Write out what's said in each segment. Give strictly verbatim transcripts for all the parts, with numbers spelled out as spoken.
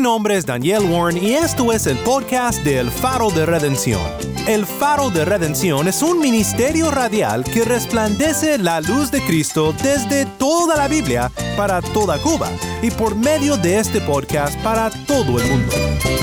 nombre es Daniel Warren y esto es el podcast de El Faro de Redención. El Faro de Redención es un ministerio radial que resplandece la luz de Cristo desde toda la Biblia para toda Cuba y por medio de este podcast para todo el mundo.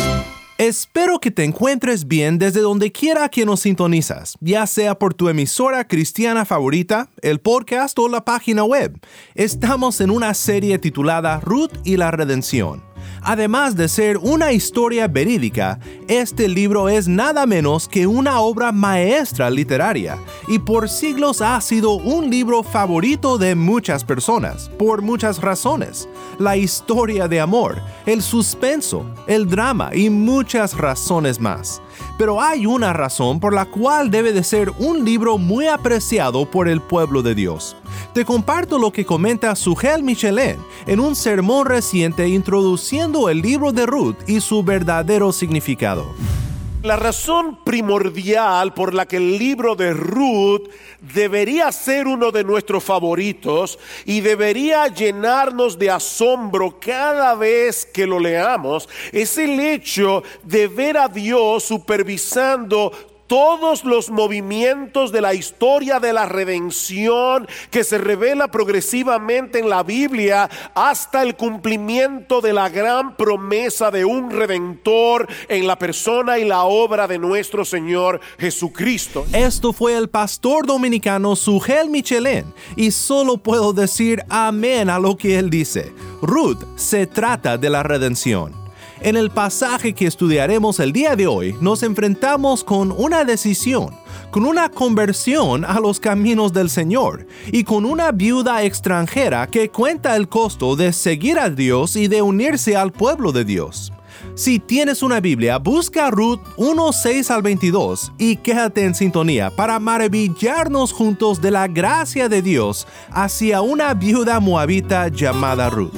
Espero que te encuentres bien desde donde quiera que nos sintonizas, ya sea por tu emisora cristiana favorita, el podcast o la página web. Estamos en una serie titulada Ruth y la Redención. Además de ser una historia verídica, este libro es nada menos que una obra maestra literaria y por siglos ha sido un libro favorito de muchas personas, por muchas razones. La historia de amor, el suspenso, el drama y muchas razones más. Pero hay una razón por la cual debe de ser un libro muy apreciado por el pueblo de Dios. Te comparto lo que comenta Sugel Michelin en un sermón reciente introduciendo el libro de Ruth y su verdadero significado. La razón primordial por la que el libro de Ruth debería ser uno de nuestros favoritos y debería llenarnos de asombro cada vez que lo leamos es el hecho de ver a Dios supervisando todos los movimientos de la historia de la redención que se revela progresivamente en la Biblia hasta el cumplimiento de la gran promesa de un Redentor en la persona y la obra de nuestro Señor Jesucristo. Esto fue el pastor dominicano Sugel Michelin y solo puedo decir amén a lo que él dice. Ruth se trata de la redención. En el pasaje que estudiaremos el día de hoy, nos enfrentamos con una decisión, con una conversión a los caminos del Señor y con una viuda extranjera que cuenta el costo de seguir a Dios y de unirse al pueblo de Dios. Si tienes una Biblia, busca Ruth uno seis al veintidós y quédate en sintonía para maravillarnos juntos de la gracia de Dios hacia una viuda moabita llamada Ruth.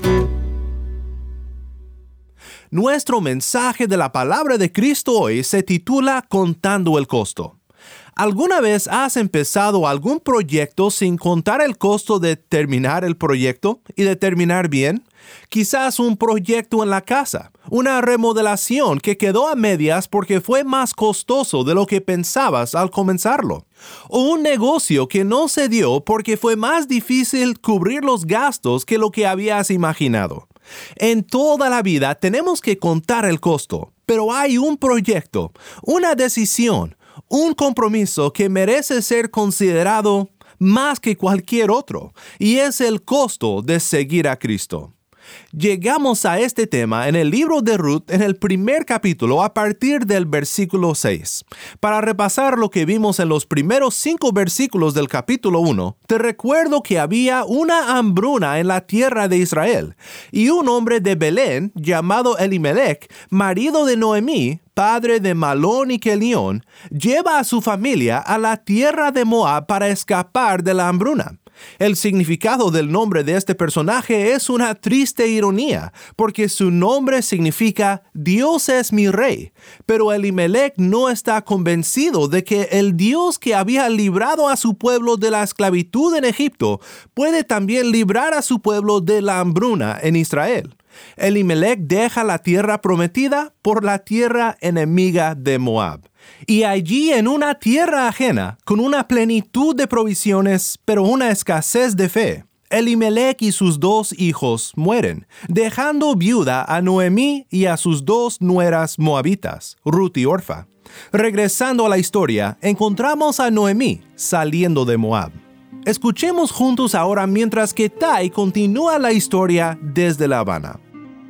Nuestro mensaje de la palabra de Cristo hoy se titula Contando el costo. ¿Alguna vez has empezado algún proyecto sin contar el costo de terminar el proyecto y de terminar bien? Quizás un proyecto en la casa, una remodelación que quedó a medias porque fue más costoso de lo que pensabas al comenzarlo. O un negocio que no se dio porque fue más difícil cubrir los gastos que lo que habías imaginado. En toda la vida tenemos que contar el costo, pero hay un proyecto, una decisión, un compromiso que merece ser considerado más que cualquier otro, y es el costo de seguir a Cristo. Llegamos a este tema en el libro de Ruth en el primer capítulo a partir del versículo seis. Para repasar lo que vimos en los primeros cinco versículos del capítulo uno, te recuerdo que había una hambruna en la tierra de Israel, y un hombre de Belén llamado Elimelech, marido de Noemí, padre de Malón y Kelión, lleva a su familia a la tierra de Moab para escapar de la hambruna. El significado del nombre de este personaje es una triste ironía, porque su nombre significa Dios es mi rey, pero Elimelech no está convencido de que el Dios que había librado a su pueblo de la esclavitud en Egipto puede también librar a su pueblo de la hambruna en Israel. Elimelech deja la tierra prometida por la tierra enemiga de Moab. Y allí en una tierra ajena, con una plenitud de provisiones, pero una escasez de fe, Elimelech y sus dos hijos mueren, dejando viuda a Noemí y a sus dos nueras moabitas, Ruth y Orfa. Regresando a la historia, encontramos a Noemí saliendo de Moab. Escuchemos juntos ahora mientras que Tai continúa la historia desde La Habana.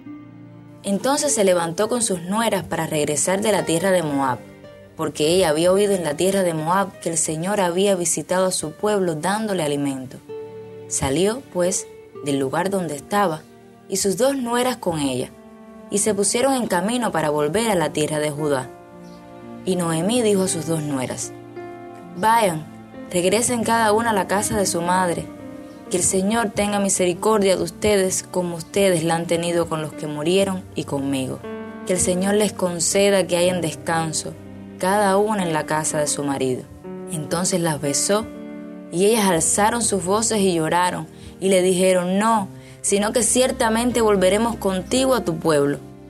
Entonces se levantó con sus nueras para regresar de la tierra de Moab, porque ella había oído en la tierra de Moab que el Señor había visitado a su pueblo dándole alimento. Salió, pues, del lugar donde estaba, y sus dos nueras con ella, y se pusieron en camino para volver a la tierra de Judá. Y Noemí dijo a sus dos nueras: Vayan, regresen cada una a la casa de su madre, que el Señor tenga misericordia de ustedes como ustedes la han tenido con los que murieron y conmigo. Que el Señor les conceda que hayan descanso, cada una en la casa de su marido. Entonces las besó, y ellas alzaron sus voces y lloraron, y le dijeron: No, sino que ciertamente volveremos contigo a tu pueblo.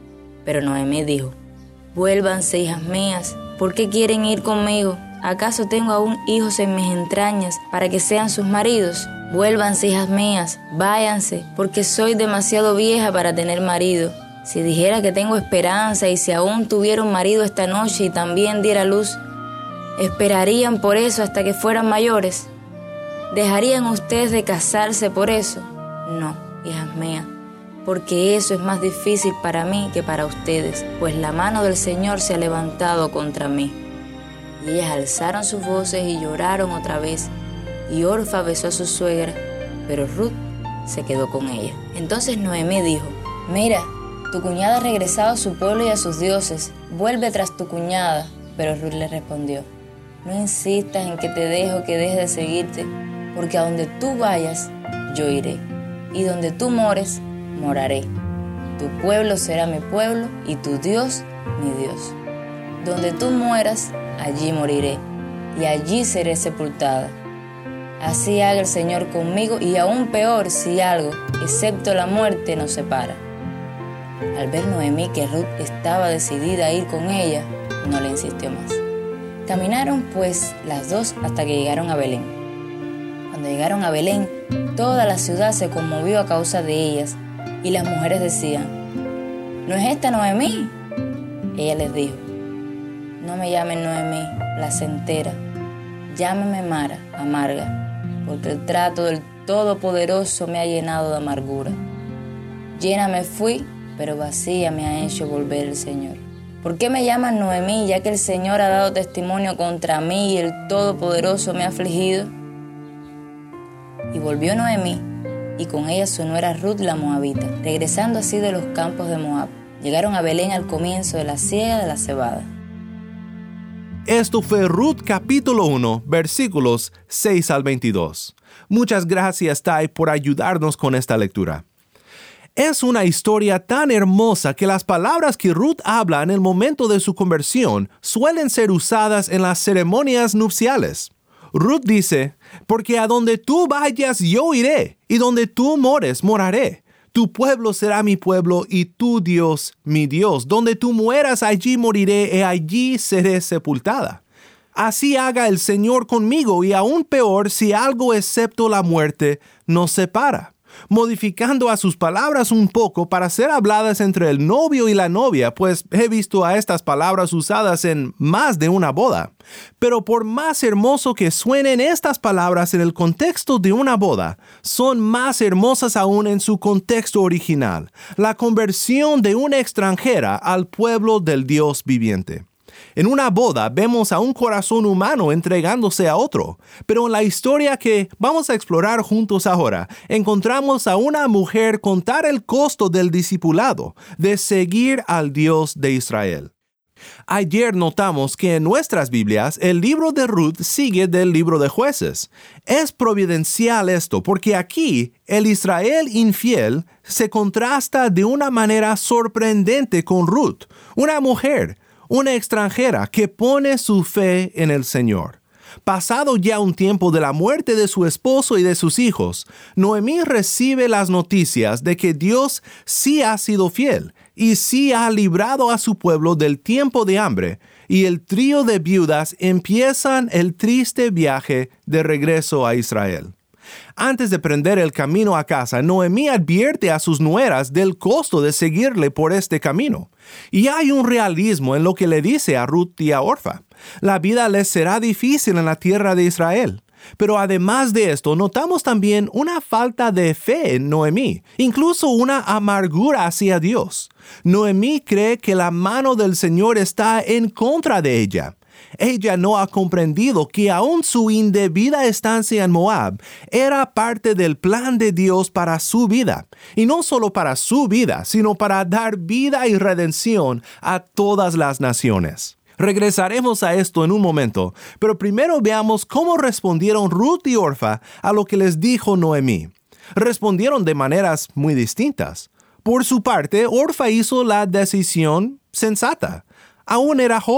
Pero Noemí dijo: «Vuélvanse, hijas mías, ¿por qué quieren ir conmigo? ¿Acaso tengo aún hijos en mis entrañas para que sean sus maridos? Vuélvanse, hijas mías, váyanse, porque soy demasiado vieja para tener marido. Si dijera que tengo esperanza y si aún tuviera un marido esta noche y también diera luz, ¿esperarían por eso hasta que fueran mayores? ¿Dejarían ustedes de casarse por eso? No, hijas mías, porque eso es más difícil para mí que para ustedes, pues la mano del Señor se ha levantado contra mí». Y ellas alzaron sus voces y lloraron otra vez, y Orfa besó a su suegra, pero Ruth se quedó con ella. Entonces Noemí dijo: «Mira, tu cuñada ha regresado a su pueblo y a sus dioses, vuelve tras tu cuñada». Pero Ruth le respondió: «No insistas en que te dejo que deje de seguirte, porque a donde tú vayas, yo iré, y donde tú mores, moraré. Tu pueblo será mi pueblo, y tu Dios, mi Dios. Donde tú mueras, allí moriré, y allí seré sepultada. Así haga el Señor conmigo, y aún peor si algo, excepto la muerte, nos separa». Al ver Noemí que Ruth estaba decidida a ir con ella, no le insistió más. Caminaron pues las dos hasta que llegaron a Belén. Cuando llegaron a Belén, toda la ciudad se conmovió a causa de ellas, y las mujeres decían: «¿No es esta Noemí?». Ella les dijo: «No me llamen Noemí, placentera, llámeme Mara, amarga, porque el trato del Todopoderoso me ha llenado de amargura. Llena me fui, pero vacía me ha hecho volver el Señor. ¿Por qué me llaman Noemí, ya que el Señor ha dado testimonio contra mí y el Todopoderoso me ha afligido?». Y volvió Noemí, y con ella su nuera Ruth la Moabita, regresando así de los campos de Moab. Llegaron a Belén al comienzo de la siega de la cebada. Esto fue Ruth capítulo uno, versículos seis al veintidós. Muchas gracias, Tai, por ayudarnos con esta lectura. Es una historia tan hermosa que las palabras que Ruth habla en el momento de su conversión suelen ser usadas en las ceremonias nupciales. Ruth dice: «Porque a donde tú vayas yo iré, y donde tú mores moraré. Tu pueblo será mi pueblo, y tu Dios mi Dios. Donde tú mueras allí moriré, y allí seré sepultada. Así haga el Señor conmigo, y aún peor si algo excepto la muerte nos separa», modificando a sus palabras un poco para ser habladas entre el novio y la novia, pues he visto a estas palabras usadas en más de una boda. Pero por más hermoso que suenen estas palabras en el contexto de una boda, son más hermosas aún en su contexto original, la conversión de una extranjera al pueblo del Dios viviente. En una boda vemos a un corazón humano entregándose a otro, pero en la historia que vamos a explorar juntos ahora, encontramos a una mujer contar el costo del discipulado, de seguir al Dios de Israel. Ayer notamos que en nuestras Biblias el libro de Ruth sigue del libro de Jueces. Es providencial esto, porque aquí el Israel infiel se contrasta de una manera sorprendente con Ruth, una mujer, una extranjera que pone su fe en el Señor. Pasado ya un tiempo de la muerte de su esposo y de sus hijos, Noemí recibe las noticias de que Dios sí ha sido fiel y sí ha librado a su pueblo del tiempo de hambre, y el trío de viudas empiezan el triste viaje de regreso a Israel. Antes de prender el camino a casa, Noemí advierte a sus nueras del costo de seguirle por este camino. Y hay un realismo en lo que le dice a Ruth y a Orfa. La vida les será difícil en la tierra de Israel. Pero además de esto, notamos también una falta de fe en Noemí, incluso una amargura hacia Dios. Noemí cree que la mano del Señor está en contra de ella. Ella no ha comprendido que aún su indebida estancia en Moab era parte del plan de Dios para su vida, y no solo para su vida, sino para dar vida y redención a todas las naciones. Regresaremos a esto en un momento, pero primero veamos cómo respondieron Ruth y Orfa a lo que les dijo Noemí. Respondieron de maneras muy distintas. Por su parte, Orfa hizo la decisión sensata. Aún era joven.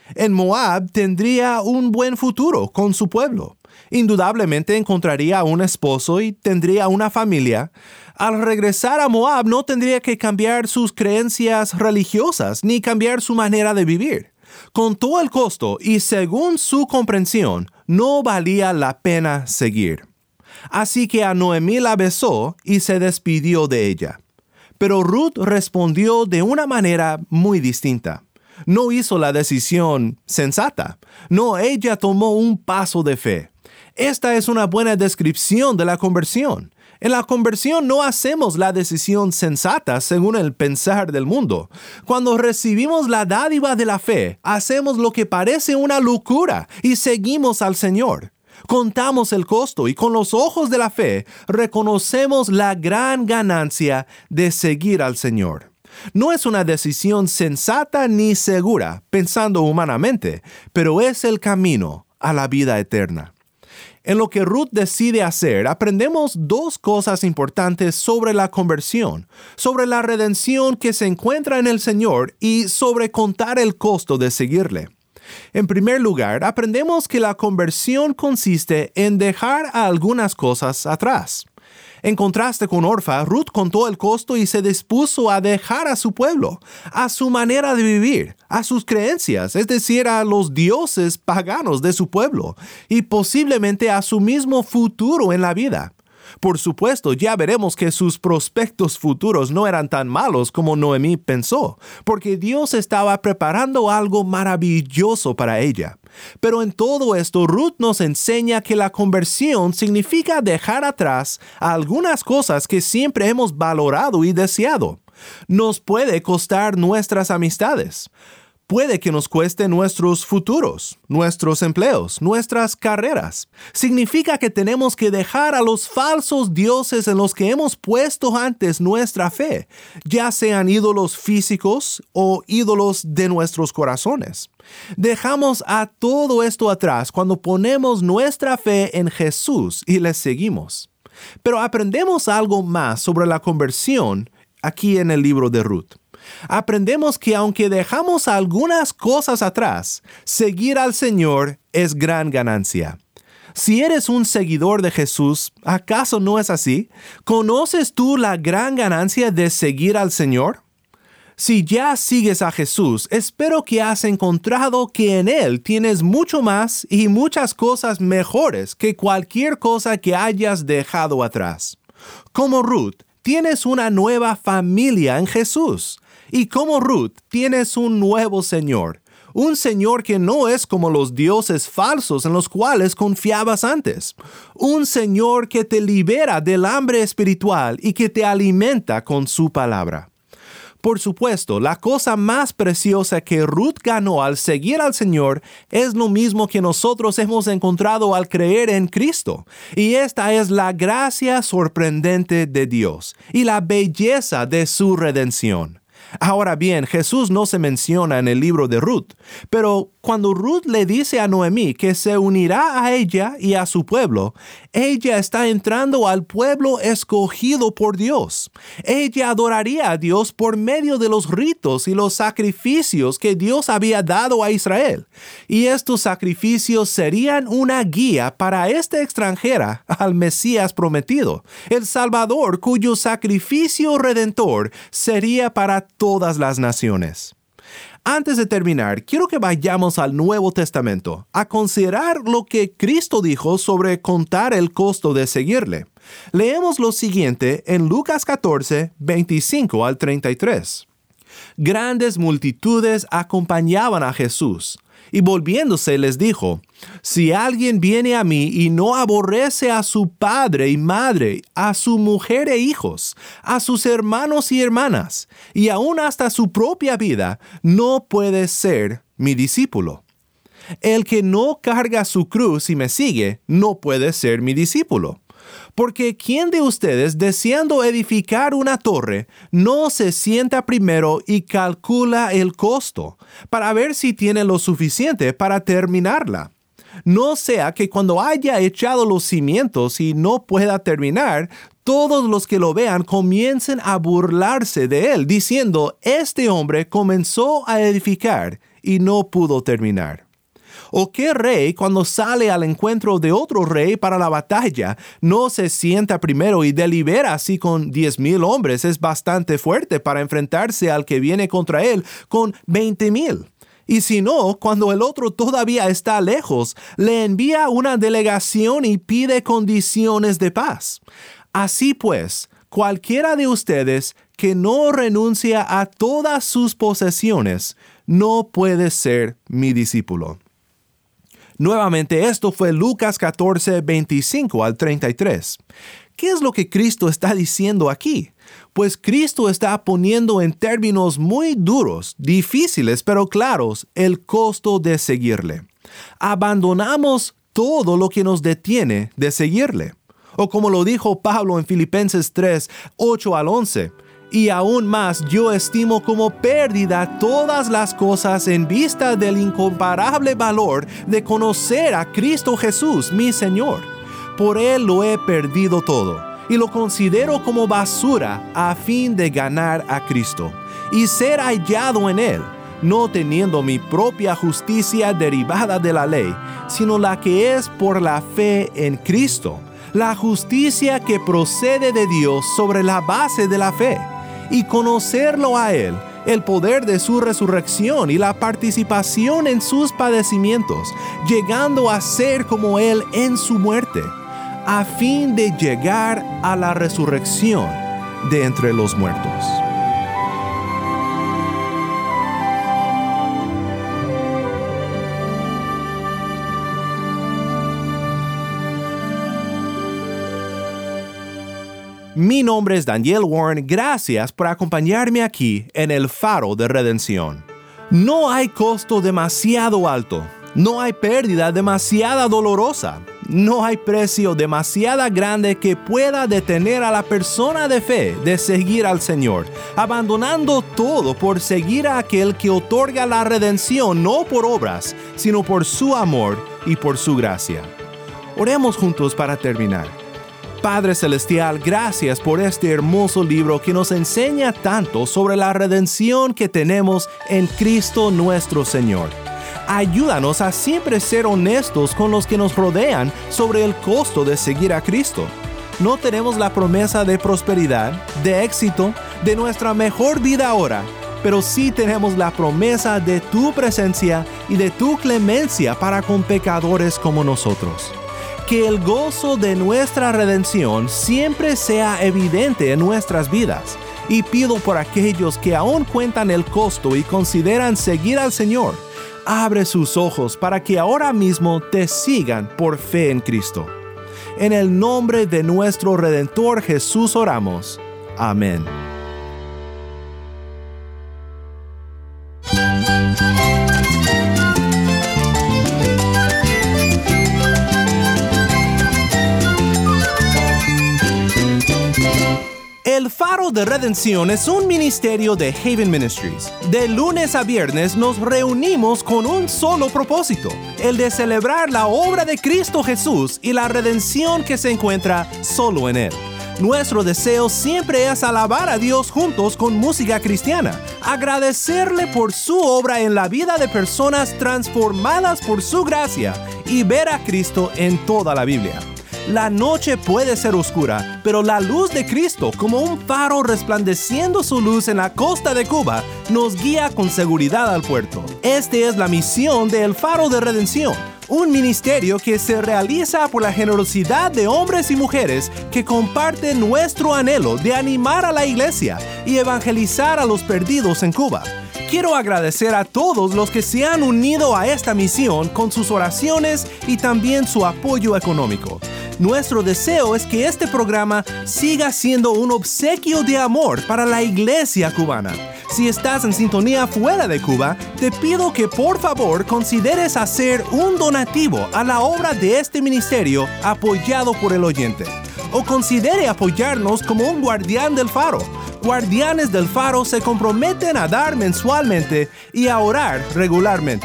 En Moab tendría un buen futuro con su pueblo. Indudablemente encontraría un esposo y tendría una familia. Al regresar a Moab no tendría que cambiar sus creencias religiosas ni cambiar su manera de vivir. Con todo el costo y según su comprensión, no valía la pena seguir. Así que a Noemí la besó y se despidió de ella. Pero Ruth respondió de una manera muy distinta. No hizo la decisión sensata. No, ella tomó un paso de fe. Esta es una buena descripción de la conversión. En la conversión no hacemos la decisión sensata según el pensar del mundo. Cuando recibimos la dádiva de la fe, hacemos lo que parece una locura y seguimos al Señor. Contamos el costo y con los ojos de la fe reconocemos la gran ganancia de seguir al Señor. No es una decisión sensata ni segura, pensando humanamente, pero es el camino a la vida eterna. En lo que Ruth decide hacer, aprendemos dos cosas importantes sobre la conversión, sobre la redención que se encuentra en el Señor y sobre contar el costo de seguirle. En primer lugar, aprendemos que la conversión consiste en dejar a algunas cosas atrás. En contraste con Orfa, Ruth contó el costo y se dispuso a dejar a su pueblo, a su manera de vivir, a sus creencias, es decir, a los dioses paganos de su pueblo, y posiblemente a su mismo futuro en la vida. Por supuesto, ya veremos que sus prospectos futuros no eran tan malos como Noemí pensó, porque Dios estaba preparando algo maravilloso para ella. Pero en todo esto, Ruth nos enseña que la conversión significa dejar atrás algunas cosas que siempre hemos valorado y deseado. Nos puede costar nuestras amistades. Puede que nos cueste nuestros futuros, nuestros empleos, nuestras carreras. Significa que tenemos que dejar a los falsos dioses en los que hemos puesto antes nuestra fe, ya sean ídolos físicos o ídolos de nuestros corazones. Dejamos a todo esto atrás cuando ponemos nuestra fe en Jesús y le seguimos. Pero aprendemos algo más sobre la conversión aquí en el libro de Ruth. Aprendemos que aunque dejamos algunas cosas atrás, seguir al Señor es gran ganancia. Si eres un seguidor de Jesús, ¿acaso no es así? ¿Conoces tú la gran ganancia de seguir al Señor? Si ya sigues a Jesús, espero que has encontrado que en Él tienes mucho más y muchas cosas mejores que cualquier cosa que hayas dejado atrás. Como Ruth, tienes una nueva familia en Jesús. Y como Ruth, tienes un nuevo Señor, un Señor que no es como los dioses falsos en los cuales confiabas antes, un Señor que te libera del hambre espiritual y que te alimenta con su palabra. Por supuesto, la cosa más preciosa que Ruth ganó al seguir al Señor es lo mismo que nosotros hemos encontrado al creer en Cristo, y esta es la gracia sorprendente de Dios y la belleza de su redención. Ahora bien, Jesús no se menciona en el libro de Ruth, pero cuando Ruth le dice a Noemí que se unirá a ella y a su pueblo, ella está entrando al pueblo escogido por Dios. Ella adoraría a Dios por medio de los ritos y los sacrificios que Dios había dado a Israel. Y estos sacrificios serían una guía para esta extranjera al Mesías prometido, el Salvador cuyo sacrificio redentor sería para todas las naciones. Antes de terminar, quiero que vayamos al Nuevo Testamento a considerar lo que Cristo dijo sobre contar el costo de seguirle. Leemos lo siguiente en Lucas catorce, veinticinco al treinta y tres. Grandes multitudes acompañaban a Jesús, y volviéndose les dijo: si alguien viene a mí y no aborrece a su padre y madre, a su mujer e hijos, a sus hermanos y hermanas, y aún hasta su propia vida, no puede ser mi discípulo. El que no carga su cruz y me sigue, no puede ser mi discípulo. Porque ¿quién de ustedes, deseando edificar una torre, no se sienta primero y calcula el costo, para ver si tiene lo suficiente para terminarla? No sea que cuando haya echado los cimientos y no pueda terminar, todos los que lo vean comiencen a burlarse de él, diciendo: este hombre comenzó a edificar y no pudo terminar? ¿O qué rey, cuando sale al encuentro de otro rey para la batalla, no se sienta primero y delibera si con diez mil hombres es bastante fuerte para enfrentarse al que viene contra él con veinte mil? Y si no, cuando el otro todavía está lejos, le envía una delegación y pide condiciones de paz. Así pues, cualquiera de ustedes que no renuncia a todas sus posesiones, no puede ser mi discípulo. Nuevamente, esto fue Lucas catorce, veinticinco al treinta y tres. ¿Qué es lo que Cristo está diciendo aquí? Pues Cristo está poniendo en términos muy duros, difíciles pero claros, el costo de seguirle. Abandonamos todo lo que nos detiene de seguirle. O como lo dijo Pablo en Filipenses tres, ocho al once, y aún más yo estimo como pérdida todas las cosas en vista del incomparable valor de conocer a Cristo Jesús, mi Señor. Por Él lo he perdido todo, y lo considero como basura a fin de ganar a Cristo, y ser hallado en Él, no teniendo mi propia justicia derivada de la ley, sino la que es por la fe en Cristo, la justicia que procede de Dios sobre la base de la fe, y conocerlo a Él, el poder de su resurrección y la participación en sus padecimientos, llegando a ser como Él en su muerte, a fin de llegar a la resurrección de entre los muertos. Mi nombre es Daniel Warren, gracias por acompañarme aquí en el Faro de Redención. No hay costo demasiado alto, no hay pérdida demasiada dolorosa, no hay precio demasiado grande que pueda detener a la persona de fe de seguir al Señor, abandonando todo por seguir a aquel que otorga la redención no por obras, sino por su amor y por su gracia. Oremos juntos para terminar. Padre Celestial, gracias por este hermoso libro que nos enseña tanto sobre la redención que tenemos en Cristo nuestro Señor. Ayúdanos a siempre ser honestos con los que nos rodean sobre el costo de seguir a Cristo. No tenemos la promesa de prosperidad, de éxito, de nuestra mejor vida ahora, pero sí tenemos la promesa de tu presencia y de tu clemencia para con pecadores como nosotros. Que el gozo de nuestra redención siempre sea evidente en nuestras vidas. Y pido por aquellos que aún cuentan el costo y consideran seguir al Señor, abre sus ojos para que ahora mismo te sigan por fe en Cristo. En el nombre de nuestro Redentor Jesús oramos. Amén. El Faro de Redención es un ministerio de Haven Ministries. De lunes a viernes nos reunimos con un solo propósito, el de celebrar la obra de Cristo Jesús y la redención que se encuentra solo en Él. Nuestro deseo siempre es alabar a Dios juntos con música cristiana, agradecerle por su obra en la vida de personas transformadas por su gracia y ver a Cristo en toda la Biblia. La noche puede ser oscura, pero la luz de Cristo, como un faro resplandeciendo su luz en la costa de Cuba, nos guía con seguridad al puerto. Esta es la misión de El Faro de Redención, un ministerio que se realiza por la generosidad de hombres y mujeres que comparten nuestro anhelo de animar a la iglesia y evangelizar a los perdidos en Cuba. Quiero agradecer a todos los que se han unido a esta misión con sus oraciones y también su apoyo económico. Nuestro deseo es que este programa siga siendo un obsequio de amor para la iglesia cubana. Si estás en sintonía fuera de Cuba, te pido que por favor consideres hacer un donativo a la obra de este ministerio apoyado por el oyente. O considere apoyarnos como un guardián del faro. Guardianes del Faro se comprometen a dar mensualmente y a orar regularmente.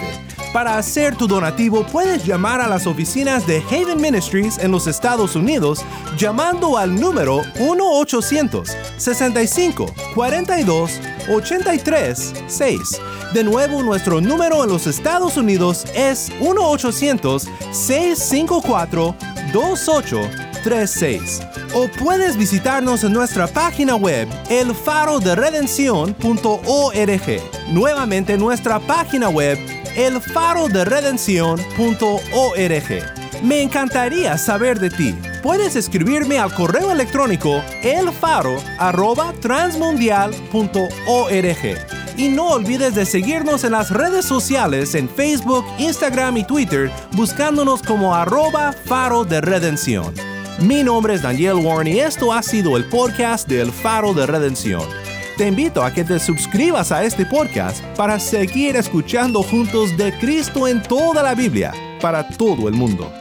Para hacer tu donativo, puedes llamar a las oficinas de Haven Ministries en los Estados Unidos llamando al número uno ochocientos, sesenta y cinco, cuarenta y dos, ochenta y tres, seis. De nuevo, nuestro número en los Estados Unidos es uno ochocientos, seiscientos cincuenta y cuatro, veintiocho treinta y seis. O puedes visitarnos en nuestra página web, el faro de redención punto org. Nuevamente, nuestra página web, el faro de redención punto org. Me encantaría saber de ti. Puedes escribirme al correo electrónico elfaro arroba transmundial punto org. Y no olvides de seguirnos en las redes sociales en Facebook, Instagram y Twitter, buscándonos como arroba faro de redención. Mi nombre es Daniel Warren y esto ha sido el podcast de El Faro de Redención. Te invito a que te suscribas a este podcast para seguir escuchando juntos de Cristo en toda la Biblia, para todo el mundo.